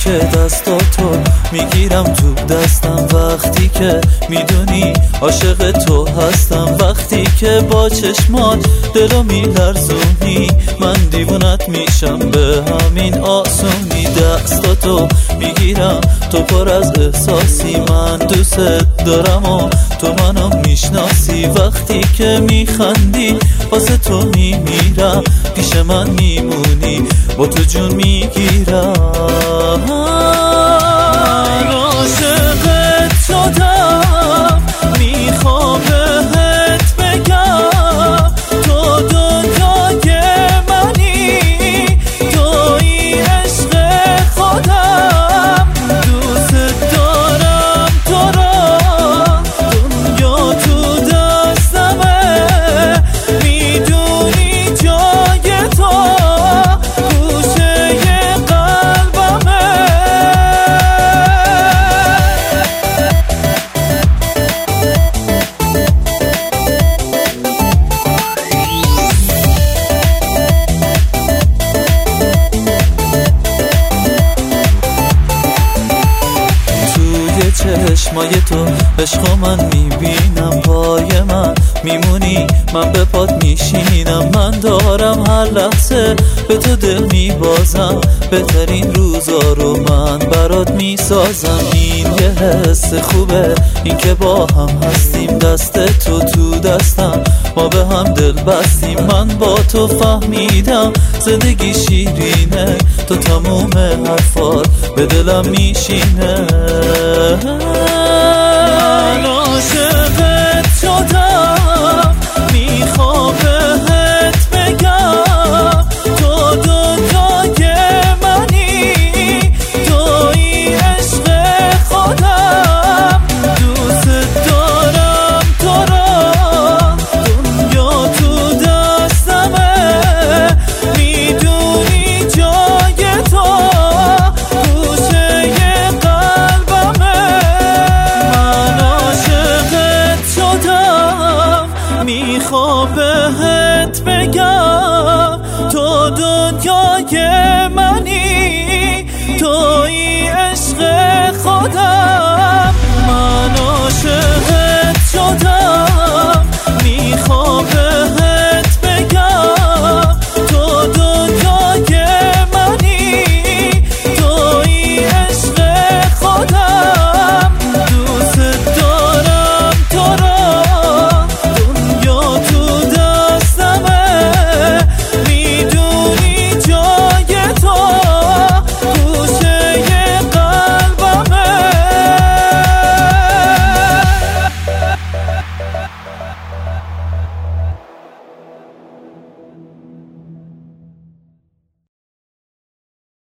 که دستاتو میگیرم تو دستم، وقتی که میدونی عاشق تو هستم، وقتی که با چشمات دلو میلرزونی من دیوونت میشم به همین آسونی. دستاتو میگیرم تو پر از احساسی، من دوست دارم و تو منو میشناسی، وقتی که میخندی واسه تو میمیرم، پیش من میمونی با تو جون میگیرم. عاشقت شدم میخوام بهت بگم تو دنیای منی، توی عشق خودم، دوست دارم تو را، دنیا تو دستمه، میدونی جای تو گوشه قلبمه. چشمای تو عشق من میبینم، پای من میمونی من به پات میشینم، من دارم هر لحظه به تو دل میبازم، بهترین روزا رو من برات میسازم. این یه حس خوبه این که با هم هستیم، دست تو تو دستم ما به هم دل بستیم، من با تو فهمیدم زندگی شیرینه، تو تموم حرفات به دلم میشینه. عاشقت شدم میخوام بهت بگم تو دنیای منی، توی عشق خودم، دوست دارم تو را، دنیا تو دستمه، میدونی جای تو گوشه قلبمه. میخوام بهت بگم تو دنیای منی، توی عشق خودم، من عاشقت شدم میخوام بهت بگم تو دنیای منی، توی عشق خودم، دوست دارم تو را،